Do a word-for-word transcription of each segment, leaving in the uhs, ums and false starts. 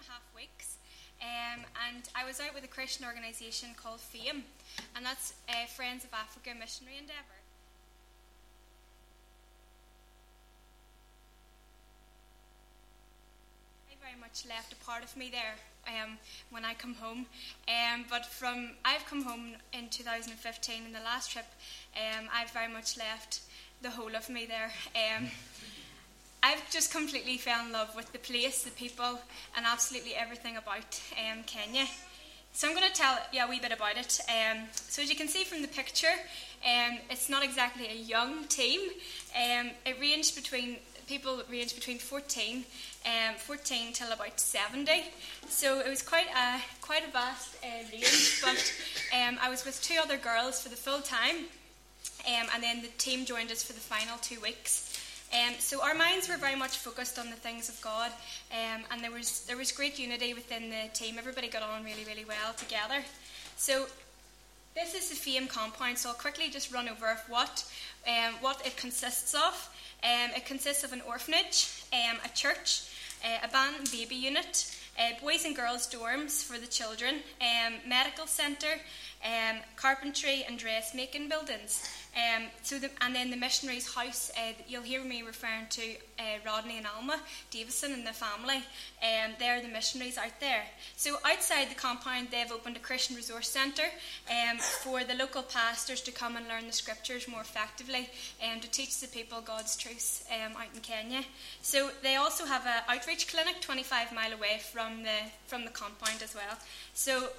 half weeks, um, and I was out with a Christian organisation called FAME, and that's uh, Friends of Africa Missionary Endeavour. Very much left a part of me there um, when I come home, um, but from I've come home in two thousand fifteen in the last trip. um, I've very much left the whole of me there. um, I've just completely fell in love with the place, the people, and absolutely everything about um, Kenya. So I'm going to tell you a wee bit about it. Um, so as you can see from the picture, um, it's not exactly a young team. Um, it ranged between people range between fourteen, um, fourteen till about seventy. So it was quite a quite a vast uh, range. But um, I was with two other girls for the full time, um, and then the team joined us for the final two weeks. Um, so our minds were very much focused on the things of God, um, and there was there was great unity within the team. Everybody got on really really well together. So this is the FAME compound. So I'll quickly just run over what um, what it consists of. Um, it consists of an orphanage, um, a church, uh, abandoned baby unit, uh, boys and girls dorms for the children, um, medical centre, um, carpentry and dressmaking buildings. Um, so the, and then the missionaries' house, uh, you'll hear me referring to uh, Rodney and Alma Davison and the family. Um, they're the missionaries out there. So outside the compound, they've opened a Christian resource centre um, for the local pastors to come and learn the scriptures more effectively and to teach the people God's truths um, out in Kenya. So they also have an outreach clinic twenty-five mile away from the from the compound as well. So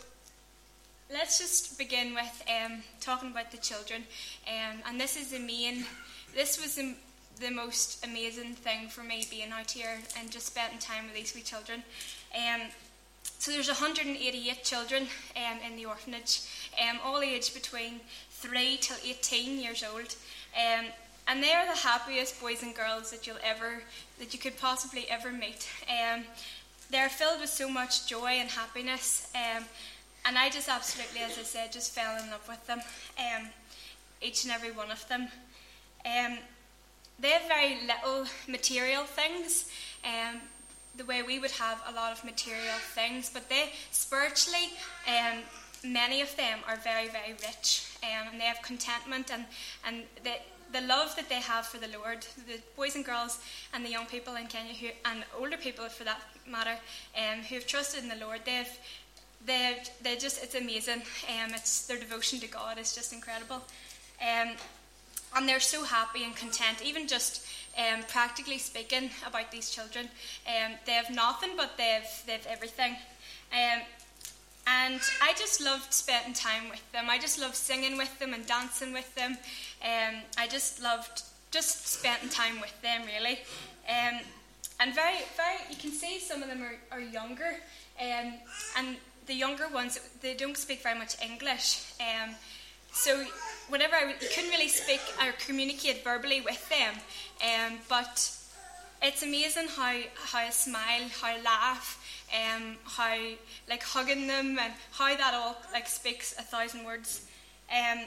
let's just begin with um, talking about the children, um, and this is the main. This was the, the most amazing thing for me, being out here and just spending time with these wee children. Um, so there's one hundred eighty-eight children um, in the orphanage, um, all aged between three till eighteen years old, um, and they are the happiest boys and girls that you'll ever, that you could possibly ever meet. Um, they're filled with so much joy and happiness. Um, And I just absolutely, as I said, just fell in love with them, um, each and every one of them. Um, they have very little material things, um, the way we would have a lot of material things, but they, spiritually, um, many of them are very, very rich, um, and they have contentment, and, and the, the love that they have for the Lord. The boys and girls and the young people in Kenya, who, and older people for that matter, um, who have trusted in the Lord, they've They're, they're just, it's amazing. Um, it's their devotion to God is just incredible. Um, and they're so happy and content, even just um, practically speaking about these children. Um, they have nothing, but they've, they've everything. Um, and I just loved spending time with them. I just loved singing with them and dancing with them. Um, I just loved just spending time with them, really. Um, and very, very, you can see some of them are, are younger. Um, and the younger ones, they don't speak very much English. Um, so whenever I w- couldn't really speak or communicate verbally with them, um, but it's amazing how, how I smile, how I laugh, um, how like hugging them, and how that all like speaks a thousand words. Um,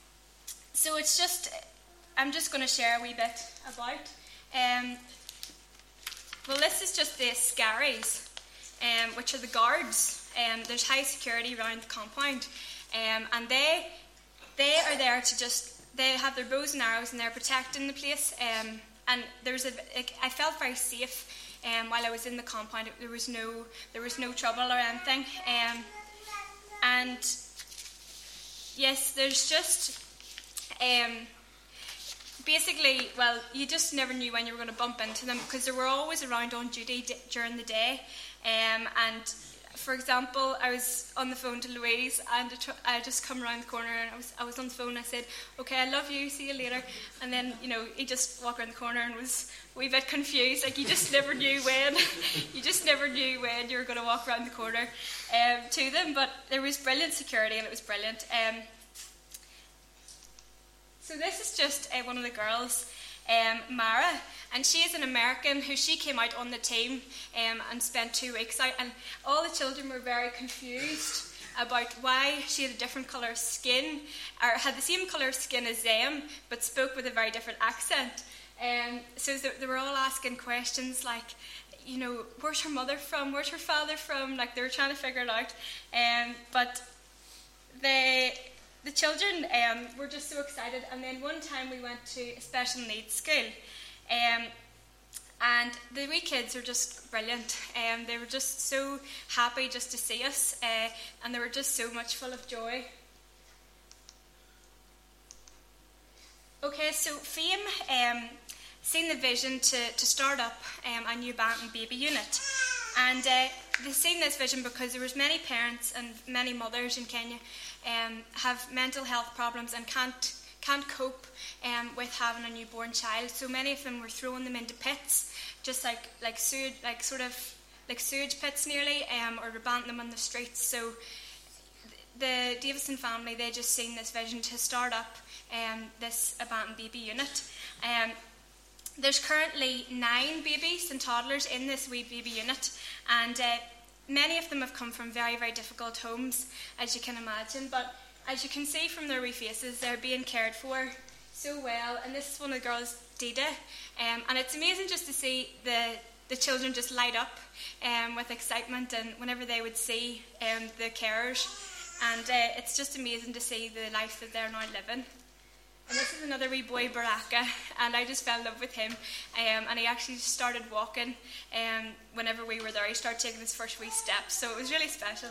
so it's just, I'm just going to share a wee bit about. Um, well, this is just the Scaries, um, which are the guards. Um, there's high security around the compound, um, and they they are there to just, they have their bows and arrows and they're protecting the place. Um, and there's a, I felt very safe um, while I was in the compound. There was no there was no trouble or anything. Um, and yes, there's just um, basically, well, you just never knew when you were going to bump into them, because they were always around on duty d- during the day, um, and. For example, I was on the phone to Louise, and I just come around the corner, and I was I was on the phone, and I said, "Okay, I love you, see you later." And then, you know, he just walked around the corner and was a wee bit confused. Like, you just never knew when, you just never knew when you were going to walk around the corner um, to them. But there was brilliant security, and it was brilliant. Um, so this is just uh, one of the girls, um, Mara. And she is an American who she came out on the team um, and spent two weeks out. And all the children were very confused about why she had a different colour of skin, or had the same colour of skin as them, but spoke with a very different accent. Um, so they were all asking questions like, you know, where's her mother from? Where's her father from? Like, they were trying to figure it out. Um, but the the children um, were just so excited. And then one time we went to a special needs school. Um, and the wee kids were just brilliant. Um, they were just so happy just to see us. Uh, and they were just so much full of joy. Okay, so Fame um, seen the vision to, to start up um, a new Bantam baby unit. And uh, they've seen this vision because there was many parents and many mothers in Kenya um, have mental health problems and can't can't cope um, with having a newborn child. So many of them were throwing them into pits, just like like sewage, like sort of like sewage pits nearly, um, or abandoning them on the streets. So the Davison family, they just seen this vision to start up um, this Bantam baby unit. Um, there's currently nine babies and toddlers in this wee baby unit, and uh, many of them have come from very, very difficult homes, as you can imagine. But as you can see from their wee faces, they're being cared for so well. And this is one of the girls, Dida, um, and it's amazing just to see the the children just light up um, with excitement, and whenever they would see um, the carers. And uh, it's just amazing to see the life that they're now living. And this is another wee boy, Baraka, and I just fell in love with him. Um, and he actually started walking um, whenever we were there. He started taking his first wee steps, so it was really special.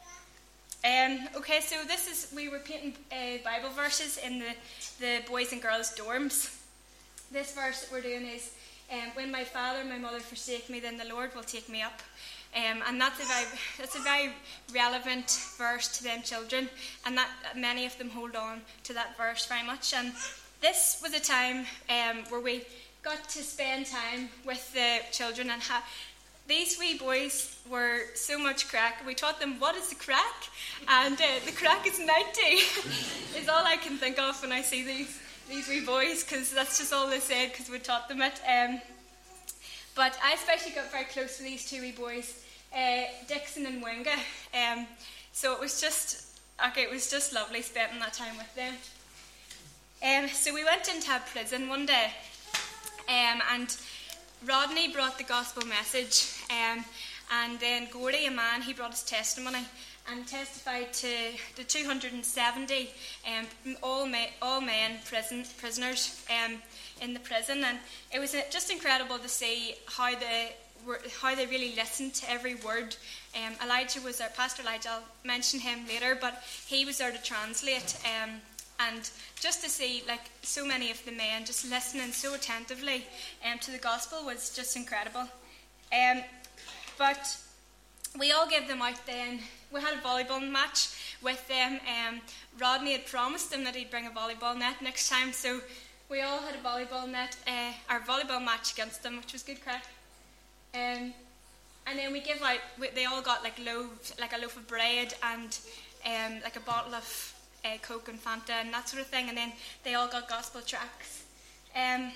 Um, okay, so this is, we were painting uh, Bible verses in the, the boys and girls dorms. This verse that we're doing is, um, when my father and my mother forsake me, then the Lord will take me up. Um, and that's a very that's a very relevant verse to them children, and that many of them hold on to that verse very much. And this was a time um, where we got to spend time with the children, and ha- these wee boys were so much crack. We taught them what is the crack, and uh, the crack is ninety. Is all I can think of when I see these these wee boys, because that's just all they said because we taught them it. Um, But I especially got very close to these two wee boys, uh, Dixon and Wenga. Um, so it was just, okay, it was just lovely spending that time with them. Um, so we went into a prison one day, um, and Rodney brought the gospel message, um, and then Gordy, a man, he brought his testimony and testified to the two hundred seventy um, all, ma- all men prison prisoners um, in the prison, and it was just incredible to see how they were, how they really listened to every word. Um, Elijah was there, Pastor Elijah, I'll mention him later, but he was there to translate, um, and just to see like so many of the men just listening so attentively um, to the gospel was just incredible. Um, but we all gave them out then. We had a volleyball match with them. Um, Rodney had promised them that he'd bring a volleyball net next time, so we all had a volleyball net, uh, our volleyball match against them, which was good crack. Um, and then we give out, we, they all got like loaves, like a loaf of bread and um, like a bottle of uh, Coke and Fanta and that sort of thing, and then they all got gospel tracts. Um,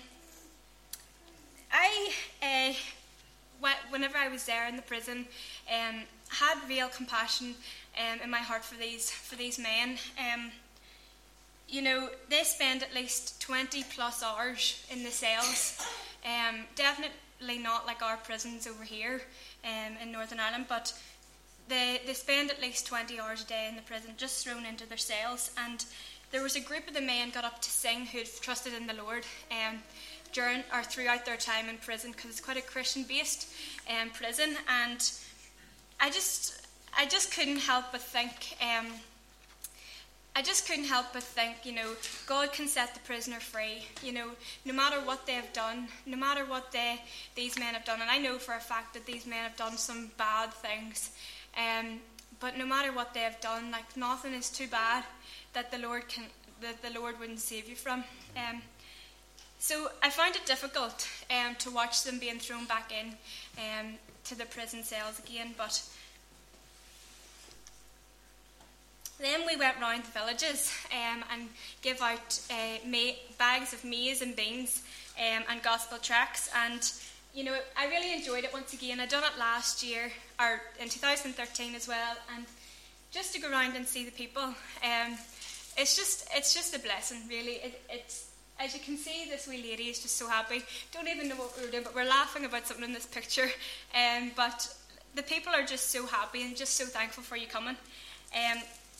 I, uh, whenever I was there in the prison, um, had real compassion um, in my heart for these for these men. Um, you know, they spend at least twenty plus hours in the cells. Um, definitely not like our prisons over here um, in Northern Ireland, but they they spend at least twenty hours a day in the prison, just thrown into their cells. And there was a group of the men got up to sing who had trusted in the Lord um, during or throughout their time in prison, because it's quite a Christian-based um, prison. And I just I just couldn't help but think. Um, I just couldn't help but think, you know, God can set the prisoner free, you know, no matter what they have done, no matter what they, these men have done. And I know for a fact that these men have done some bad things, um, but no matter what they have done, like, nothing is too bad that the Lord can, that the Lord wouldn't save you from. Um, so I found it difficult um, to watch them being thrown back in um, to the prison cells again, but then we went round the villages um, and give out uh, ma- bags of maize and beans um, and gospel tracts. And, you know, I really enjoyed it once again. I'd done it last year, or in two thousand thirteen as well. And just to go around and see the people, um, it's just it's just a blessing, really. It, it's as you can see, this wee lady is just so happy. Don't even know what we were doing, but we're laughing about something in this picture. Um, but the people are just so happy and just so thankful for you coming. Um,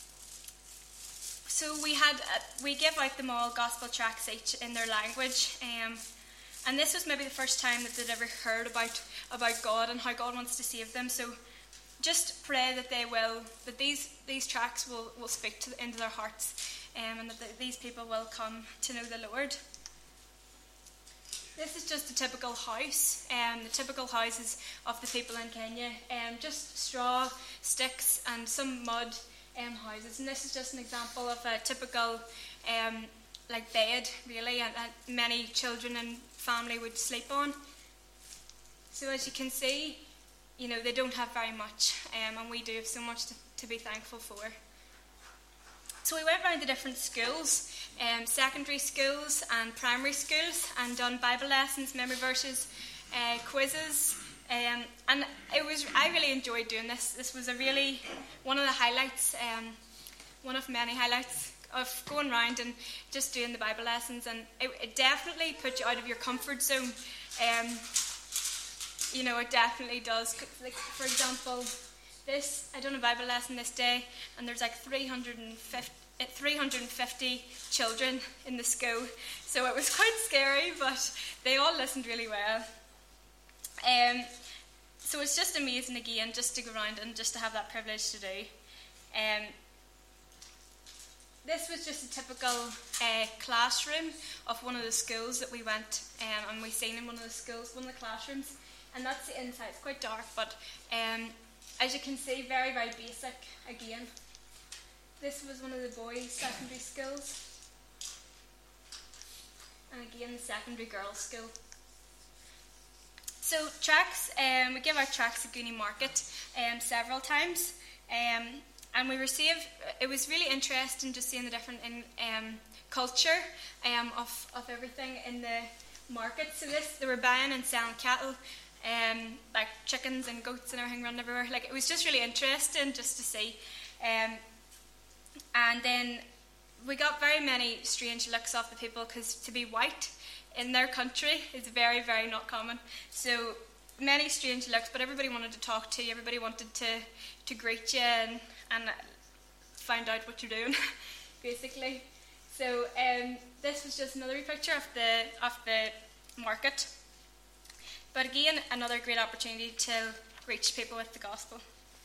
so we had uh, we give out them all gospel tracts each in their language. Um, and this was maybe the first time that they'd ever heard about about God and how God wants to save them. So just pray that they will, that these these tracts will, will speak to the, into their hearts. Um, and that the, these people will come to know the Lord. This is just a typical house, um, the typical houses of the people in Kenya. Um, just straw, sticks and some mud um, houses. And this is just an example of a typical um, like bed, really, and, and many children and family would sleep on. So as you can see, you know, they don't have very much, um, and we do have so much to, to be thankful for. So we went around the different schools, um, secondary schools and primary schools, and done Bible lessons, memory verses, uh, quizzes, um, and it was. I really enjoyed doing this. This was a really one of the highlights, um, one of many highlights of going around and just doing the Bible lessons, and it, it definitely put you out of your comfort zone. Um, you know, it definitely does. Like, for example, this, I done a Bible lesson this day, and there's like three hundred fifty children in the school, so it was quite scary, but they all listened really well. Um, so it's just amazing again, just to go around and just to have that privilege to do. Um, this was just a typical uh, classroom of one of the schools that we went, um, and we seen in one of the schools, one of the classrooms, and that's the inside. It's quite dark, but um, as you can see, very, very basic again. This was one of the boys' secondary schools. And again, the secondary girls' school. So tracts, um, we give out tracts at Goonie Market um, several times. Um, and we receive, it was really interesting just seeing the different in, um, culture um, of, of everything in the market. So this, they were buying and selling cattle, Um, like chickens and goats and everything running everywhere. Like, it was just really interesting just to see. Um, and then we got very many strange looks off the people, because to be white in their country is very, very not common. So many strange looks, but everybody wanted to talk to you. Everybody wanted to, to greet you and, and find out what you're doing, basically. So um, this was just another picture of the of the market. But again, another great opportunity to reach people with the gospel.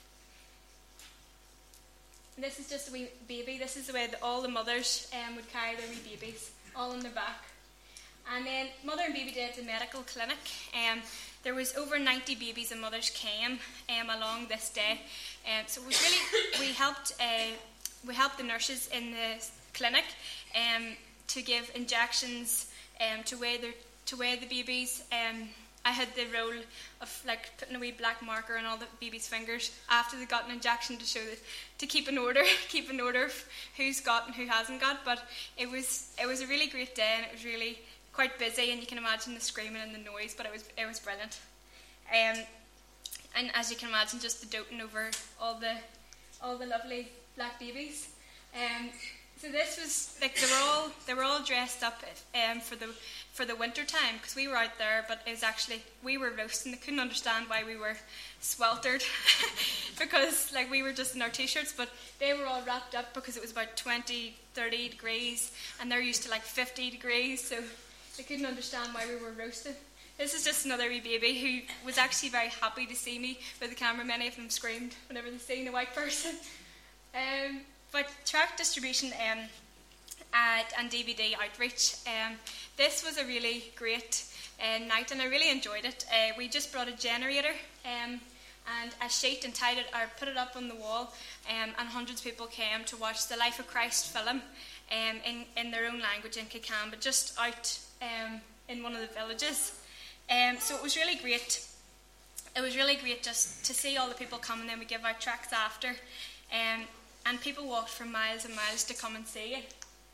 This is just a wee baby. This is the way that all the mothers um, would carry their wee babies, all on their back. And then Mother and Baby Day at the medical clinic. Um, there was over ninety babies and mothers came um, along this day. Um, so it was really, we helped uh, we helped the nurses in the clinic um, to give injections, um, to weigh their to weigh the babies. Um, I had the role of like putting a wee black marker on all the baby's fingers after they got an injection to show that, to keep an order, keep an order of who's got and who hasn't got. But it was it was a really great day, and it was really quite busy, and you can imagine the screaming and the noise, but it was it was brilliant. Um, and as you can imagine, just the doting over all the all the lovely black babies. Um, so this was like they were all they were all dressed up um, for the for the winter time, because we were out there, but it was actually we were roasting. They couldn't understand why we were sweltered because like we were just in our t-shirts, but they were all wrapped up because it was about twenty, thirty degrees, and they're used to like fifty degrees, so they couldn't understand why we were roasted. This is just another wee baby who was actually very happy to see me with the camera. Many of them screamed whenever they seen a white person. Um, but tract distribution um, at, and D V D outreach. Um, this was a really great uh, night, and I really enjoyed it. Uh, we just brought a generator um, and a sheet and tied it or put it up on the wall, um, and hundreds of people came to watch the Life of Christ film um, in, in their own language in Kikamba, just out um, in one of the villages. Um, so it was really great. It was really great just to see all the people come, and then we give out tracts after. Um, and people walked for miles and miles to come and see it.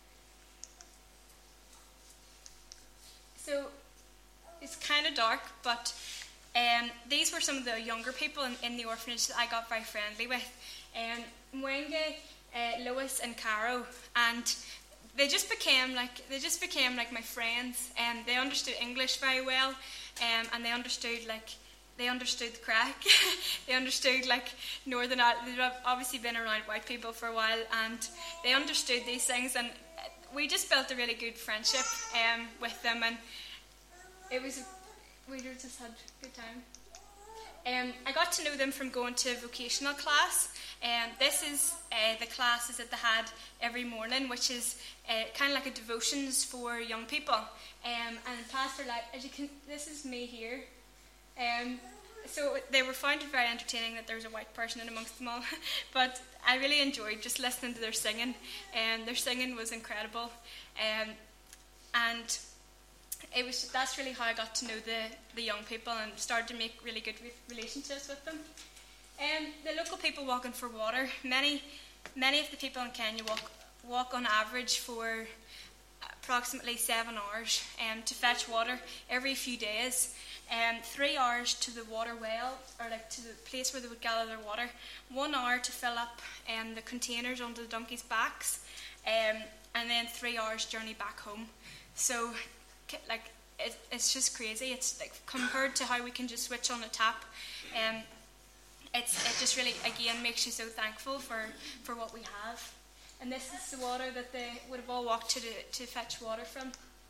So it's kind of dark, but um, these were some of the younger people in, in the orphanage that I got very friendly with. Um, Mwenge, uh, Lewis and Caro, and they just became like they just became like my friends, and they understood English very well, um, and they understood like they understood the crack. They understood like Northern Ireland. They've obviously been around white people for a while, and they understood these things, and we just built a really good friendship um, with them, and it was we just had a good time. Um, I got to know them from going to vocational class. Um, this is uh, the classes that they had every morning, which is uh, kind of like a devotions for young people. Um, and Pastor, like, as you can, this is me here. Um, so they were found it very entertaining that there was a white person in amongst them all. But I really enjoyed just listening to their singing. And um, their singing was incredible. Um, and It was that's really how I got to know the, the young people and started to make really good re- relationships with them. Um, the local people walking for water. Many many of the people in Kenya walk walk on average for approximately seven hours um, to fetch water every few days. Um, three hours to the water well, or like to the place where they would gather their water. One hour to fill up um, the containers onto the donkeys' backs, um, and then three hours journey back home. So. Like it, it's just crazy. It's like compared to how we can just switch on a tap. Um, it's it just really again makes you so thankful for, for what we have. And this is the water that they would have all walked to the, to fetch water from.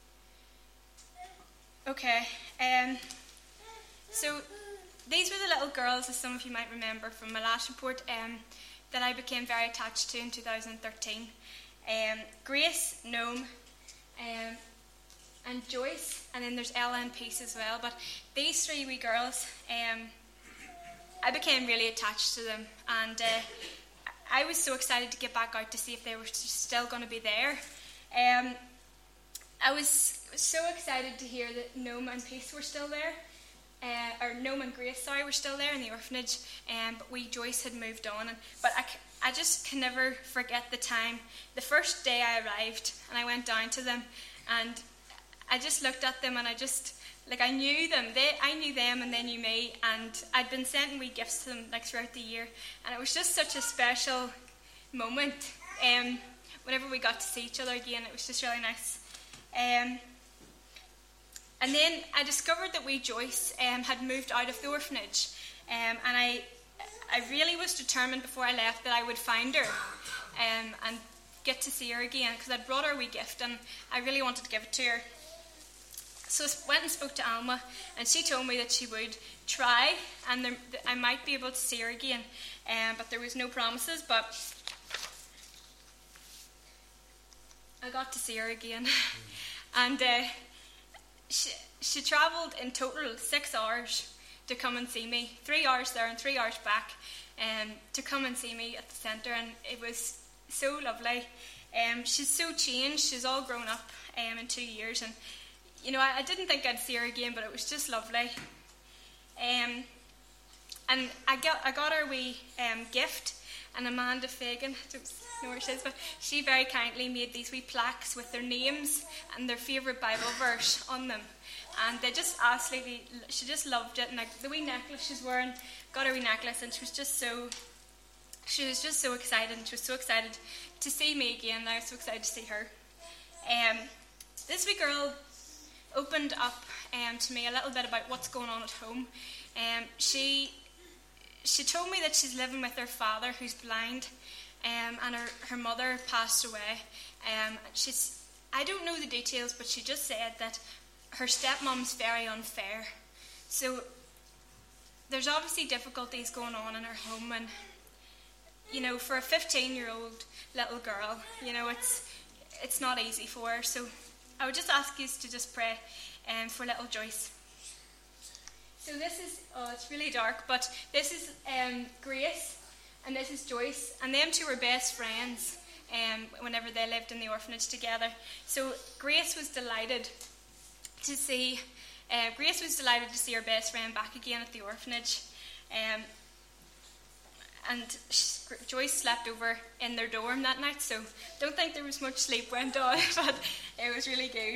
Okay. Um. So these were the little girls, as some of you might remember from my last report, um, that I became very attached to in two thousand thirteen. Um, Grace, Noam, um. and Joyce, and then there's Ella and Peace as well. But these three wee girls, um, I became really attached to them, and uh, I was so excited to get back out to see if they were still going to be there. Um, I was so excited to hear that Noam and Peace were still there, uh, or Noam and Grace, sorry, were still there in the orphanage, um, but we Joyce had moved on. And but I, I just can never forget the time, the first day I arrived, and I went down to them, and I just looked at them and I just, like I knew them, they, I knew them and they knew me, and I'd been sending wee gifts to them like throughout the year, and it was just such a special moment um, whenever we got to see each other again. It was just really nice. Um, and then I discovered that wee Joyce um, had moved out of the orphanage, um, and I, I really was determined before I left that I would find her um, and get to see her again, because I'd brought her a wee gift and I really wanted to give it to her. So I went and spoke to Alma, and she told me that she would try, and there, I might be able to see her again, um, but there was no promises. But I got to see her again, and uh, she, she travelled in total six hours to come and see me, three hours there and three hours back, um, to come and see me at the centre, and it was so lovely. Um, she's so changed. She's all grown up um, in two years, and you know, I, I didn't think I'd see her again, but it was just lovely. Um, and I got I got her a wee um, gift, and Amanda Fagan, I don't know where she is, but she very kindly made these wee plaques with their names and their favourite Bible verse on them. And they just absolutely, she just loved it. And like the wee necklace she's wearing, got her wee necklace, and she was just so, she was just so excited, and she was so excited to see me again, and I was so excited to see her. Um, this wee girl opened up um, to me a little bit about what's going on at home. Um, she she told me that she's living with her father, who's blind, um, and her, her mother passed away. Um, she's I don't know the details, but she just said that her stepmom's very unfair. So there's obviously difficulties going on in her home, and you know, for a fifteen-year-old little girl, you know, it's it's not easy for her. So I would just ask you to just pray um, for little Joyce. So this is, oh, it's really dark, but this is um, Grace, and this is Joyce, and them two were best friends um, whenever they lived in the orphanage together. So Grace was delighted to see, uh, Grace was delighted to see her best friend back again at the orphanage. Um, and she, Joyce slept over in their dorm that night, so don't think there was much sleep went on, but it was really good.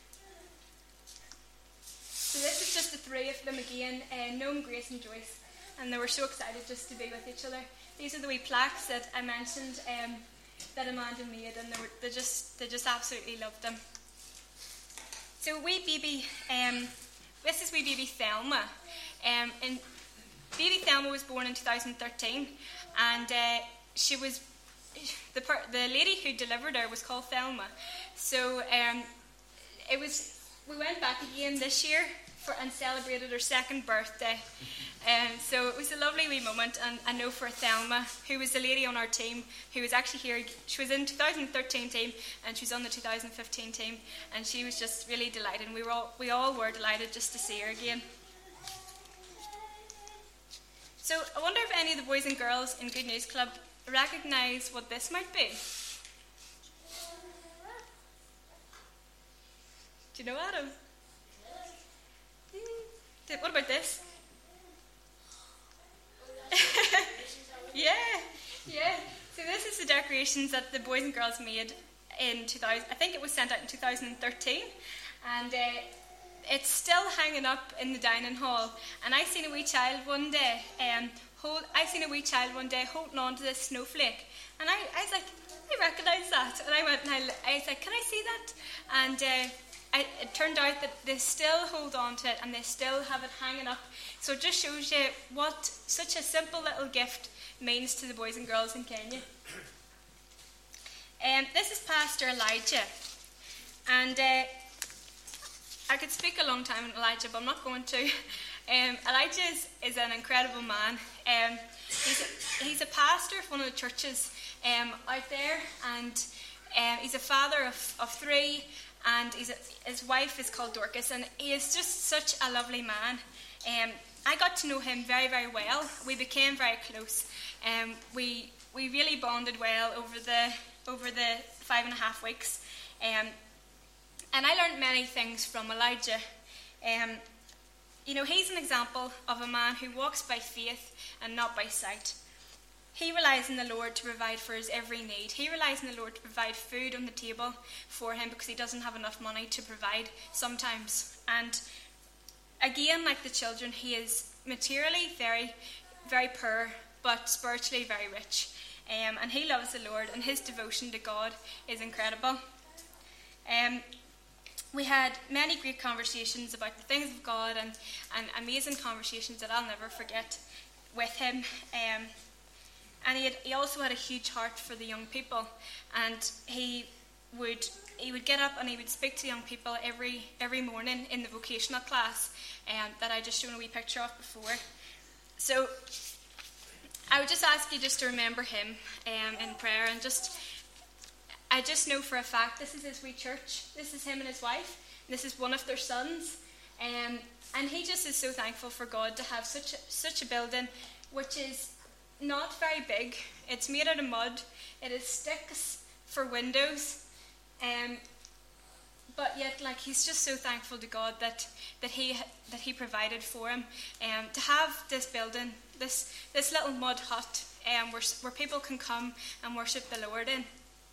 So this is just the three of them again, uh, Noam, Grace and Joyce, and they were so excited just to be with each other. These are the wee plaques that I mentioned. Um, that Amanda made, and they, were, they just they just absolutely loved them. So wee baby, um, this is wee baby Thelma, um, and baby Thelma was born in two thousand thirteen, and uh, she was the per- the lady who delivered her was called Thelma. So um, it was we went back again this year for and celebrated her second birthday. Um, so it was a lovely wee moment, and I know for Thelma, who was the lady on our team, who was actually here, she was in two thousand thirteen team, and she was on the two thousand fifteen team, and she was just really delighted, and we were all, we all were delighted just to see her again. So I wonder if any of the boys and girls in Good News Club recognise what this might be. Do you know, Adam? What about this? yeah, yeah. So this is the decorations that the boys and girls made in two thousand. I think it was sent out in two thousand thirteen, and uh, it's still hanging up in the dining hall. And I seen a wee child one day. Um, hold. I seen a wee child one day holding on to this snowflake, and I, I was like, I recognise that. And I went and I, I was like, can I see that? And uh, I, it turned out that they still hold on to it, and they still have it hanging up. So it just shows you what such a simple little gift means to the boys and girls in Kenya. Um, this is Pastor Elijah. And uh, I could speak a long time on Elijah, but I'm not going to. Um, Elijah is, is an incredible man. Um, he's, a, he's a pastor of one of the churches um, out there, and um, he's a father of, of three, and he's a, his wife is called Dorcas, and he is just such a lovely man. Um, I got to know him very, very well. We became very close. Um, we we really bonded well over the over the five and a half weeks, um, and I learned many things from Elijah. Um, you know, he's an example of a man who walks by faith and not by sight. He relies on the Lord to provide for his every need. He relies on the Lord to provide food on the table for him because he doesn't have enough money to provide sometimes. And again, like the children, he is materially very, very poor, but spiritually very rich. Um, and he loves the Lord, and his devotion to God is incredible. Um, we had many great conversations about the things of God, and, and amazing conversations that I'll never forget with him. Um, and he, had, he also had a huge heart for the young people, and he would he would get up and he would speak to young people every every morning in the vocational class um, that I just shown a wee picture of before. So I would just ask you just to remember him um, in prayer, and just I just know for a fact this is his wee church. This is him and his wife. This is one of their sons, um, and he just is so thankful for God to have such a, such a building, which is not very big. It's made out of mud. It has sticks for windows, um, but yet, like, he's just so thankful to God that that he that he provided for him, um, to have this building, this this little mud hut, um, where where people can come and worship the Lord in.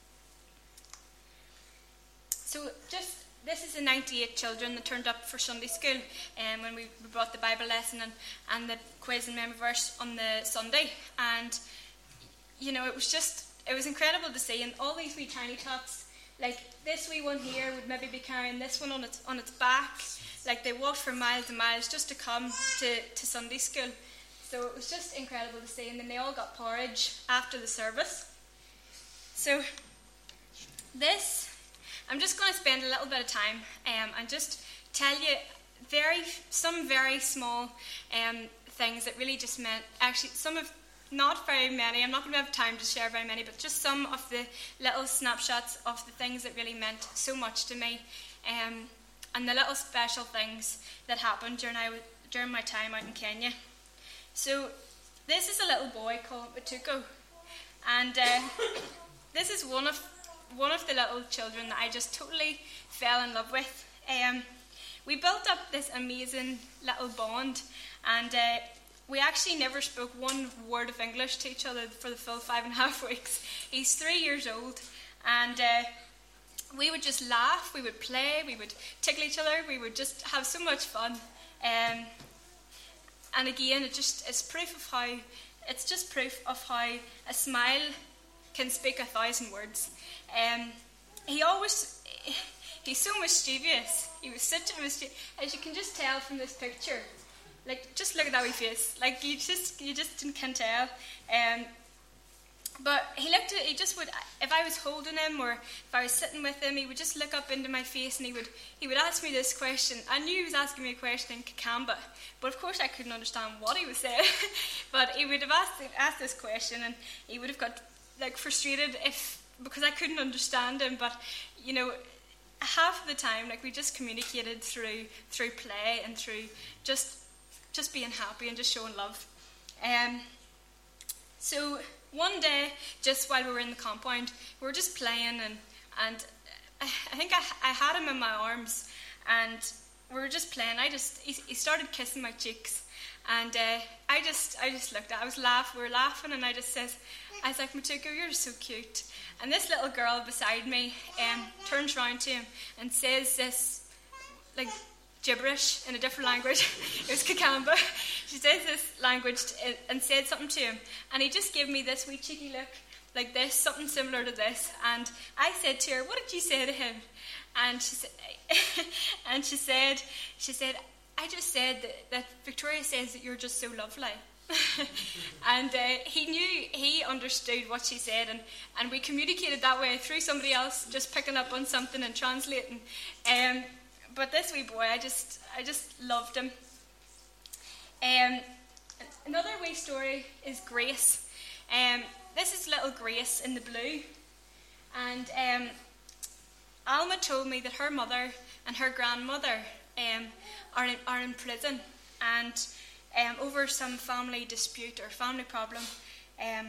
So, just this is the ninety-eight children that turned up for Sunday school, um, when we brought the Bible lesson and, and the quiz and memory verse on the Sunday. And, you know, it was just, it was incredible to see. And all these wee tiny tots, like this wee one here would maybe be carrying this one on its on its back. Like, they walked for miles and miles just to come to, to Sunday school. So it was just incredible to see. And then they all got porridge after the service. So this... I'm just going to spend a little bit of time um, and just tell you very some very small um, things that really just meant, actually some of, not very many, I'm not going to have time to share very many, but just some of the little snapshots of the things that really meant so much to me, um, and the little special things that happened during, I, during my time out in Kenya. So this is a little boy called Matuko, and uh, this is one of one of the little children that I just totally fell in love with. Um, we built up this amazing little bond, and uh, we actually never spoke one word of English to each other for the full five and a half weeks. He's three years old, and uh, we would just laugh, we would play, we would tickle each other, we would just have so much fun. Um, and again, it just it's proof of how it's just proof of how a smile can speak a thousand words. Um, he always, he's so mischievous. He was such a mischievous, as you can just tell from this picture. Like, just look at that wee face. Like, you just, you just can tell. Um, But he looked at, he just would, if I was holding him or if I was sitting with him, he would just look up into my face and he would he would ask me this question. I knew he was asking me a question in Kakamba, but of course I couldn't understand what he was saying. But he would have asked, asked this question and he would have got like frustrated if, because I couldn't understand him. But, you know, half of the time, like, we just communicated through through play and through just just being happy and just showing love. Um, so... One day, just while we were in the compound, we were just playing, and and I think I, I had him in my arms, and we were just playing. I just he, he started kissing my cheeks, and uh, I just I just looked at. I was laughing. We were laughing, and I just says, I was like, Matuko, you're so cute. And this little girl beside me um, turns round to him and says this, like, gibberish in a different language. It was Kakamba. She says this language t- and said something to him, and he just gave me this wee cheeky look like this, something similar to this. And I said to her, what did you say to him? And she said, and she said, she said, I just said that, that Victoria says that you're just so lovely. And uh, he knew, he understood what she said, and, and we communicated that way through somebody else just picking up on something and translating. Um, But this wee boy, I just, I just loved him. Um, another wee story is Grace. Um, this is little Grace in the blue, and um, Alma told me that her mother and her grandmother um, are in, are in prison, and um, over some family dispute or family problem. Um,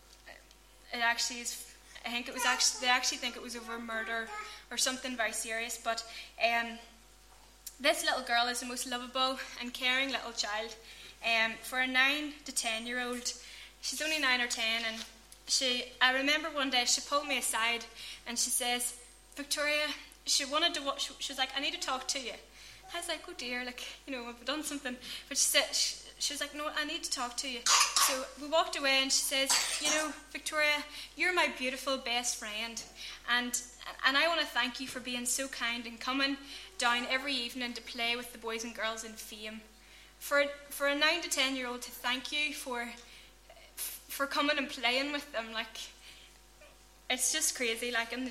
it actually is. I think it was actually. They actually think it was over murder or something very serious, but um, this little girl is the most lovable and caring little child. Um, for a nine to ten year old, she's only nine or ten, and she. I remember one day she pulled me aside and she says, "Victoria," she wanted to. Watch, she was like, "I need to talk to you." I was like, "Oh dear, like, you know, I've done something." But she said, she, she was like, "No, I need to talk to you." So we walked away, and she says, "You know, Victoria, you're my beautiful best friend, and and I want to thank you for being so kind and coming down every evening to play with the boys and girls in Fame. For for a nine to ten year old to thank you for for coming and playing with them, like, it's just crazy. Like, and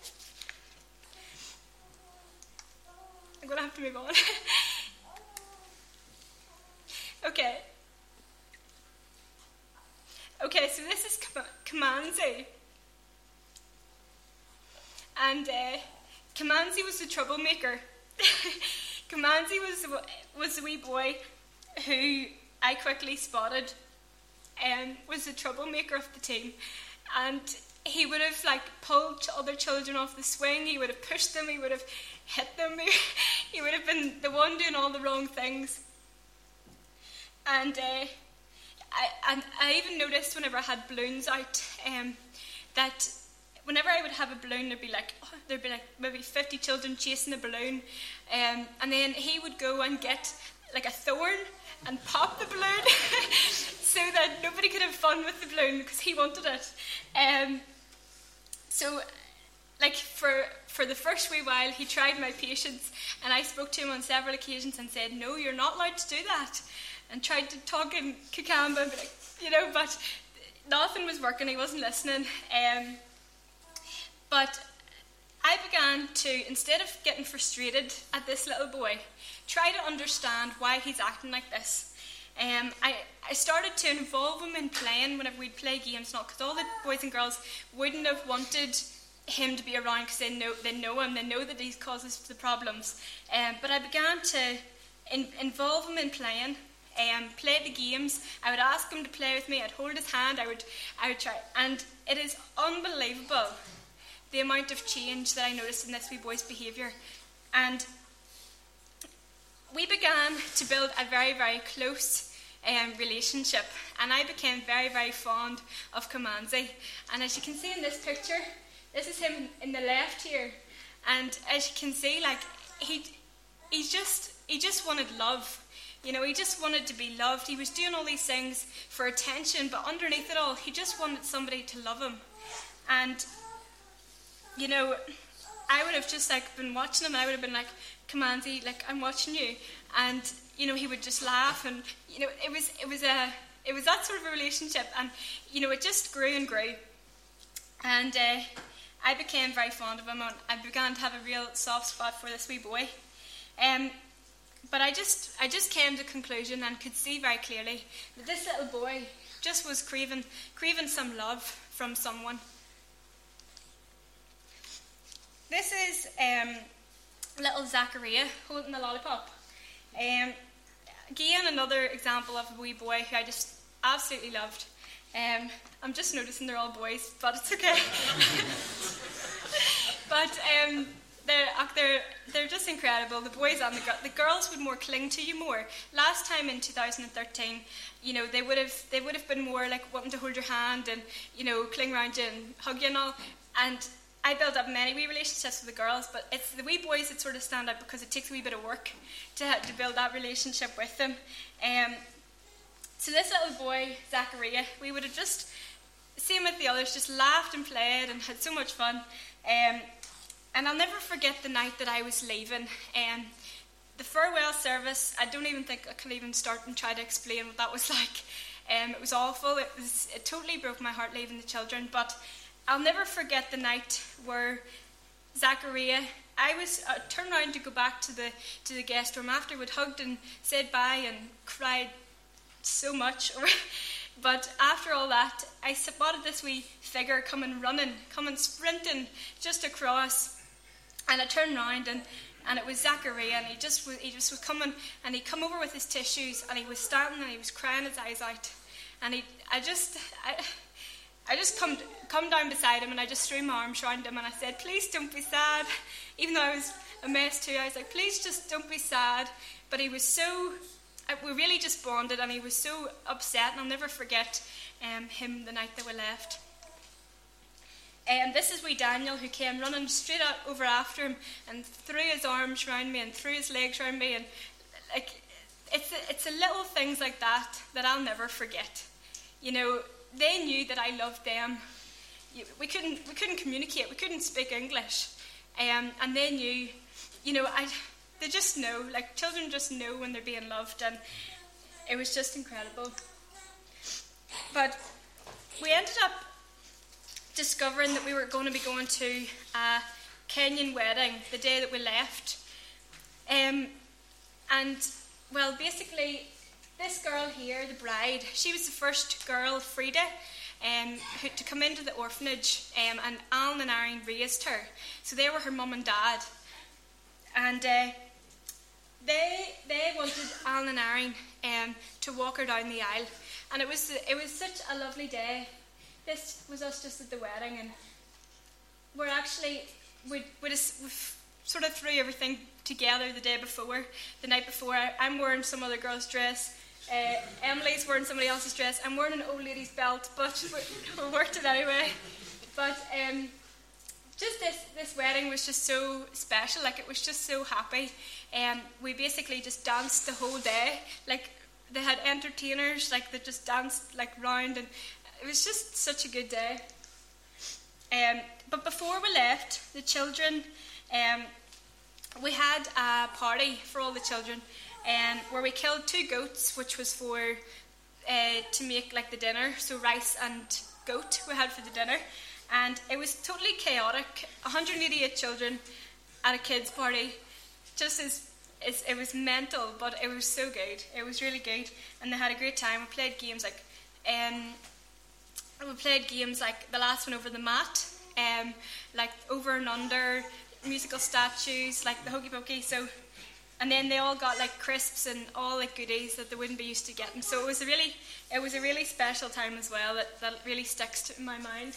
I'm gonna have to move on." Okay. Okay, so this is Kamanzi. And uh, Kamanzi was the troublemaker. Kamanzi was, was the wee boy who I quickly spotted um, was the troublemaker of the team. And he would have, like, pulled other children off the swing. He would have pushed them. He would have hit them. He would have been the one doing all the wrong things. And uh, I, and I even noticed whenever I had balloons out um, that whenever I would have a balloon, there'd be like oh, there'd be like maybe fifty children chasing the balloon, um, and then he would go and get like a thorn and pop the balloon so that nobody could have fun with the balloon because he wanted it. Um, so, like for for the first wee while, he tried my patience, and I spoke to him on several occasions and said, "No, you're not allowed to do that." And tried to talk in Kakamba, and be like, you know, but nothing was working. He wasn't listening. Um, but I began to, instead of getting frustrated at this little boy, try to understand why he's acting like this. Um, I, I started to involve him in playing whenever we'd play games, not because all the boys and girls wouldn't have wanted him to be around because they know, they know him, they know that he causes the problems. Um, but I began to in, involve him in playing. Um, play the games. I would ask him to play with me. I'd hold his hand. I would, I would try, and it is unbelievable the amount of change that I noticed in this wee boy's behaviour. And we began to build a very, very close um, relationship, and I became very, very fond of Kamanzi. And as you can see in this picture, this is him in the left here. And as you can see, like he, he's just, he just wanted love. You know, he just wanted to be loved. He was doing all these things for attention, but underneath it all, he just wanted somebody to love him. And, you know, I would have just like been watching him, and I would have been like, "Come on, Andy, like I'm watching you," and you know he would just laugh, and you know it was it was a it was that sort of a relationship, and you know it just grew and grew, and uh, I became very fond of him, and I began to have a real soft spot for this wee boy, um, but I just I just came to the conclusion and could see very clearly that this little boy just was craving craving some love from someone. This is um, little Zachariah holding the lollipop. Um, again, another example of a wee boy who I just absolutely loved. Um, I'm just noticing they're all boys, but it's okay. but um, they're, they're, they're just incredible. The boys and the, the girls would more cling to you more. Last time in two thousand thirteen, you know, they would have they would have been more like wanting to hold your hand and, you know, cling around you and hug you and all. And I built up many wee relationships with the girls, but it's the wee boys that sort of stand out because it takes a wee bit of work to, to build that relationship with them. Um, so this little boy, Zachariah, we would have just, same with the others, just laughed and played and had so much fun. Um, and I'll never forget the night that I was leaving. Um, the farewell service, I don't even think I can even start and try to explain what that was like. Um, it was awful. It, was, it totally broke my heart leaving the children, but I'll never forget the night where Zachariah, I was uh, turned around to go back to the to the guest room after we'd hugged and said bye and cried so much. But after all that, I spotted this wee figure coming running, coming sprinting just across, and I turned around and, and it was Zachariah, and he just was, he just was coming, and he come over with his tissues, and he was standing and he was crying his eyes out, and he I just I. I just come come down beside him and I just threw my arms around him and I said, "Please don't be sad." Even though I was a mess too, I was like, "Please just don't be sad." But he was so, we really just bonded, and he was so upset, and I'll never forget um, him the night that we left. And this is wee Daniel, who came running straight out over after him and threw his arms around me and threw his legs around me, and like it's a, it's a little things like that that I'll never forget. You know, they knew that I loved them. We couldn't we couldn't communicate. We couldn't speak English, um, and they knew. You know, I they just know. Like children just know when they're being loved, and it was just incredible. But we ended up discovering that we were going to be going to a Kenyan wedding the day that we left, um, and well, basically. This girl here, the bride, she was the first girl, Frida, um, who, to come into the orphanage, um, and Alan and Irene raised her. So they were her mum and dad. And uh, they they wanted Alan and Irene um, to walk her down the aisle. And it was it was such a lovely day. This was us just at the wedding, and we're actually, we we just we sort of threw everything together the day before, the night before. I, I'm wearing some other girl's dress. Uh, Emily's wearing somebody else's dress. I'm wearing an old lady's belt, but we, we worked it anyway. But um, just this, this wedding was just so special. Like, it was just so happy. Um, we basically just danced the whole day. Like, they had entertainers, like, that just danced, like, round. And it was just such a good day. Um, but before we left, the children, um, we had a party for all the children. Um, where we killed two goats, which was for uh, to make like the dinner, so rice and goat we had for the dinner, and it was totally chaotic. one hundred eighty-eight children at a kids' party, just as it was mental, but it was so good. It was really good, and they had a great time. We played games like, um, we played games like the last one over the mat, um, like over and under, musical statues, like the hokey pokey. So. And then they all got like crisps and all like goodies that they wouldn't be used to getting. So it was a really, it was a really special time as well that, that really sticks to, in my mind.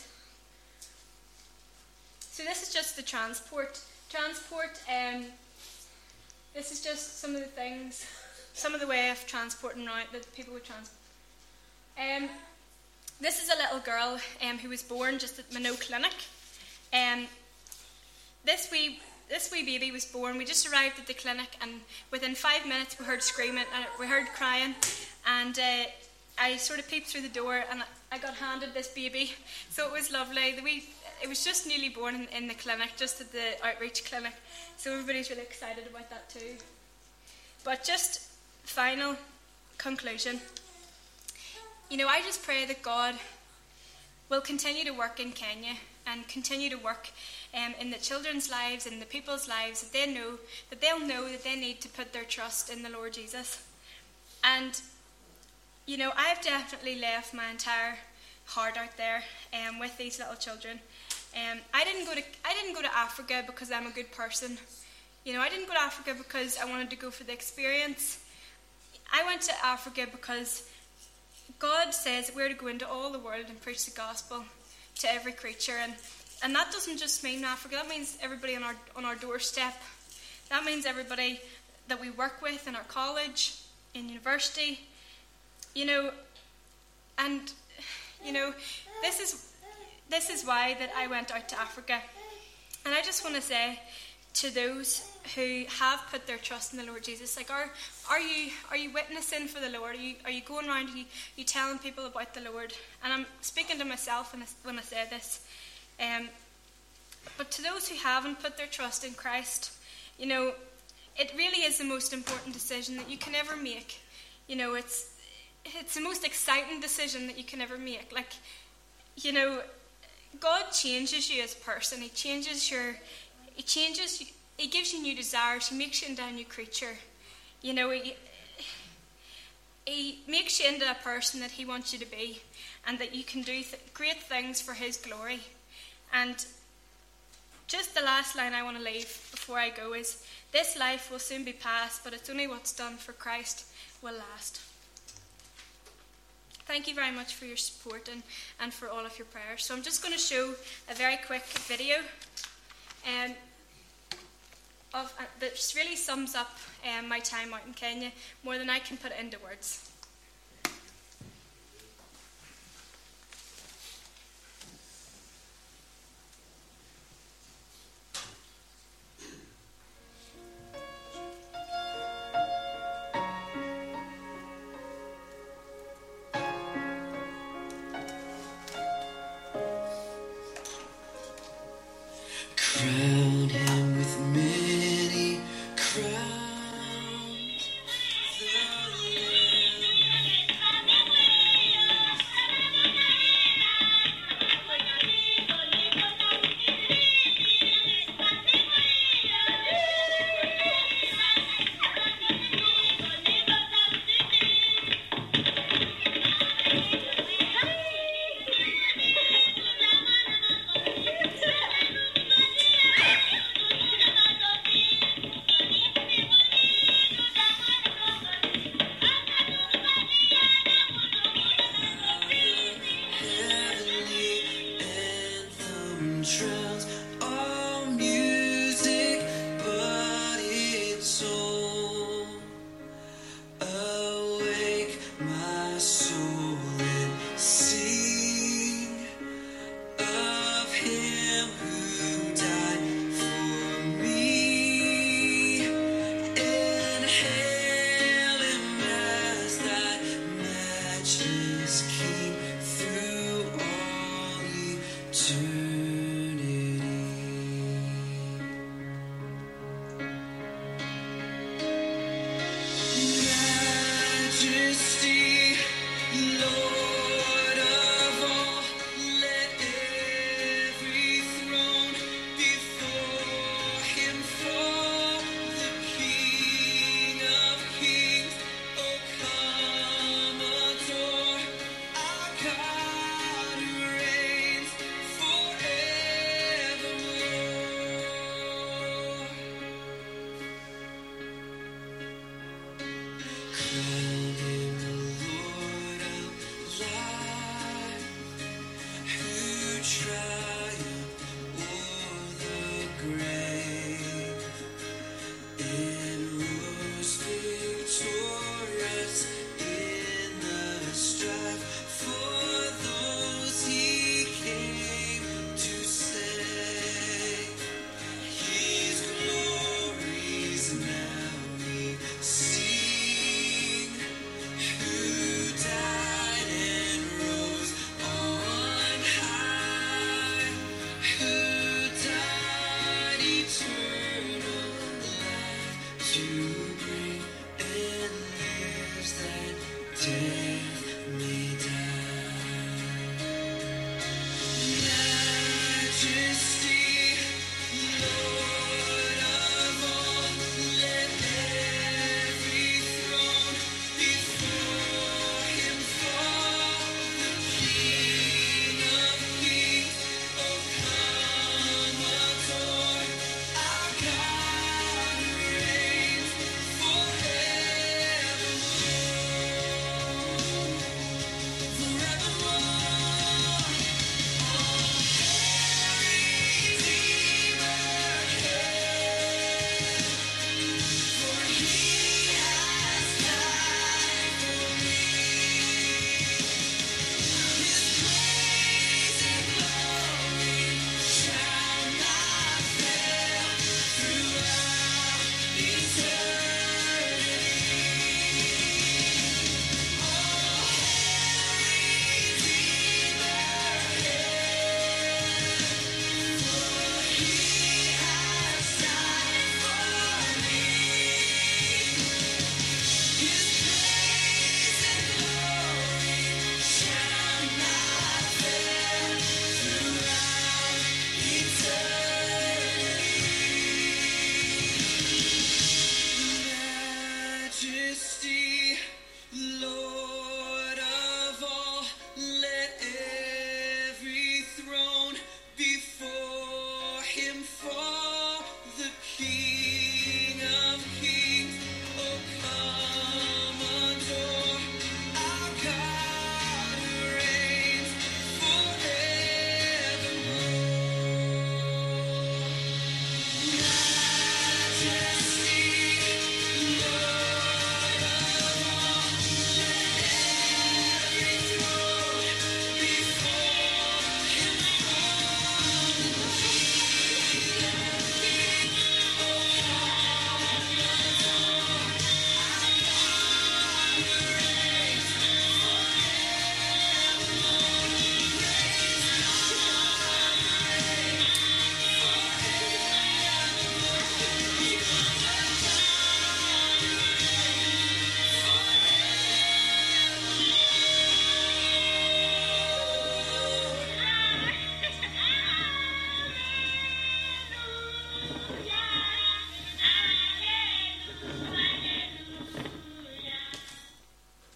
So this is just the transport. Transport. Um, this is just some of the things, some of the way of transporting around that people would transport. Um, this is a little girl um, who was born just at Minot Clinic. Um, this wee. This wee baby was born. We just arrived at the clinic, and within five minutes we heard screaming, and we heard crying, and uh, I sort of peeped through the door, and I got handed this baby. So it was lovely. The wee, it was just newly born in, in the clinic, just at the outreach clinic. So everybody's really excited about that too. But just final conclusion. You know, I just pray that God will continue to work in Kenya and continue to work um, in the children's lives and the people's lives, that they know that they'll know that they need to put their trust in the Lord Jesus. And you know, I've definitely left my entire heart out there um, with these little children. Um, I didn't go to I didn't go to Africa because I'm a good person. You know, I didn't go to Africa because I wanted to go for the experience. I went to Africa because God says that we're to go into all the world and preach the gospel to every creature, and and that doesn't just mean Africa. That means everybody on our on our doorstep. That means everybody that we work with in our college, in university. You know, and you know, this is this is why that I went out to Africa. And I just want to say to those who have put their trust in the Lord Jesus, like, are are you are you witnessing for the Lord? Are you are you going around? Are you, are you telling people about the Lord? And I'm speaking to myself when I, when I say this. Um, but to those who haven't put their trust in Christ, you know, it really is the most important decision that you can ever make. You know, it's it's the most exciting decision that you can ever make. Like, you know, God changes you as a person. He changes your, he changes, he gives you new desires. He makes you into a new creature. You know, he, he makes you into a person that he wants you to be, and that you can do th- great things for his glory. And just the last line I want to leave before I go is, this life will soon be past, but it's only what's done for Christ will last. Thank you very much for your support and, and for all of your prayers. So I'm just going to show a very quick video um, of uh, that just really sums up um, my time out in Kenya more than I can put it into words. Crown